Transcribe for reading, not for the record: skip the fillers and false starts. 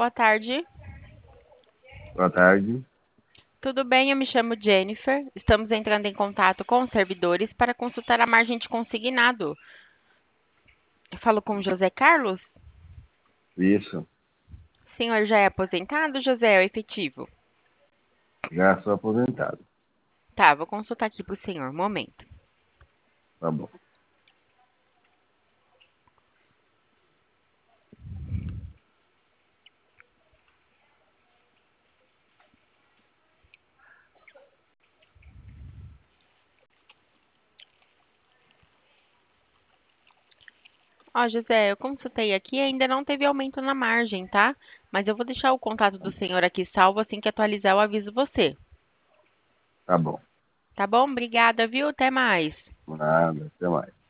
boa tarde. Boa tarde. Tudo bem? Eu me chamo Jennifer. Estamos entrando em contato com os servidores para consultar a margem de consignado. Eu falo com o José Carlos? Isso. O senhor já é aposentado, José, ou efetivo? Já sou aposentado. Tá, vou consultar aqui para o senhor. Um momento. Tá bom. Ó, José, eu consultei aqui e ainda não teve aumento na margem, tá? Mas eu vou deixar o contato do senhor aqui salvo, assim que atualizar eu aviso você. Tá bom. Tá bom? Obrigada, viu? Até mais. Nada. Até mais.